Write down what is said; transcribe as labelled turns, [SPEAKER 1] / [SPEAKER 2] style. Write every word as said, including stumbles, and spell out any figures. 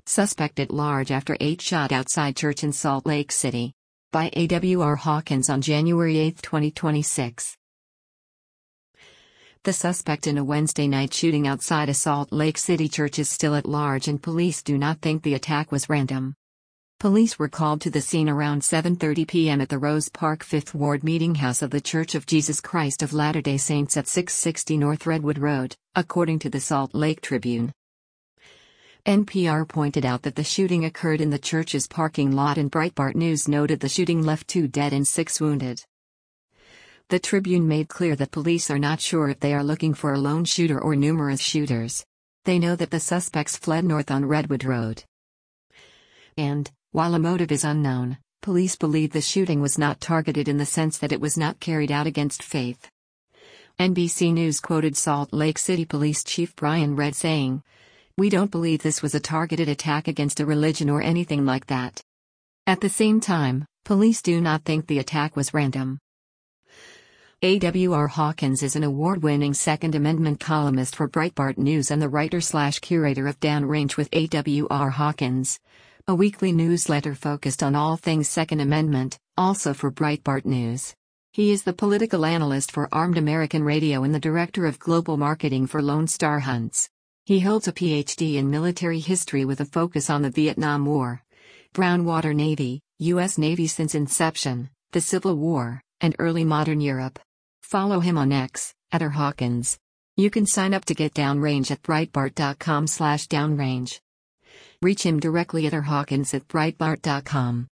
[SPEAKER 1] Suspect at large after eight shot outside church in Salt Lake City. By A W R Hawkins on January eighth, twenty twenty-six. The suspect in a Wednesday night shooting outside a Salt Lake City church is still at large, and police do not think the attack was random. Police were called to the scene around seven thirty p m at the Rose Park Fifth Ward Meeting House of the Church of Jesus Christ of Latter-day Saints at six sixty North Redwood Road, according to the Salt Lake Tribune. N P R pointed out that the shooting occurred in the church's parking lot, and Breitbart News noted the shooting left two dead and six wounded. The Tribune made clear that police are not sure if they are looking for a lone shooter or numerous shooters. They know that the suspects fled north on Redwood Road. And, while a motive is unknown, police believe the shooting was not targeted in the sense that it was not carried out against faith. N B C News quoted Salt Lake City Police Chief Brian Redd saying, "We don't believe this was a targeted attack against a religion or anything like that." At the same time, police do not think the attack was random. A W R Hawkins is an award-winning Second Amendment columnist for Breitbart News and the writer-slash-curator of Downrange with A W R Hawkins, a weekly newsletter focused on all things Second Amendment, also for Breitbart News. He is the political analyst for Armed American Radio and the director of global marketing for Lone Star Hunts. He holds a P H D in military history with a focus on the Vietnam War, Brown Water Navy, U S Navy since inception, the Civil War, and early modern Europe. Follow him on X, at R Hawkins. You can sign up to get Downrange at breitbart dot com slash downrange. Reach him directly at R Hawkins at breitbart dot com.